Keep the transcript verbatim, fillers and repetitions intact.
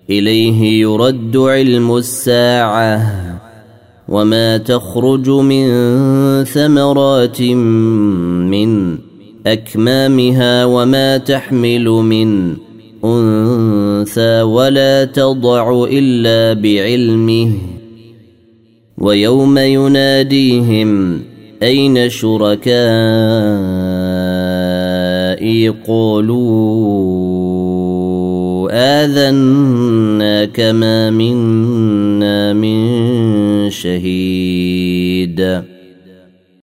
إليه يرد علم الساعة وما تخرج من ثمرات من أكمامها وما تحمل من أنثى ولا تضع إلا بعلمه ويوم يناديهم أين شركائي قالوا آذناك ما منا من شهيد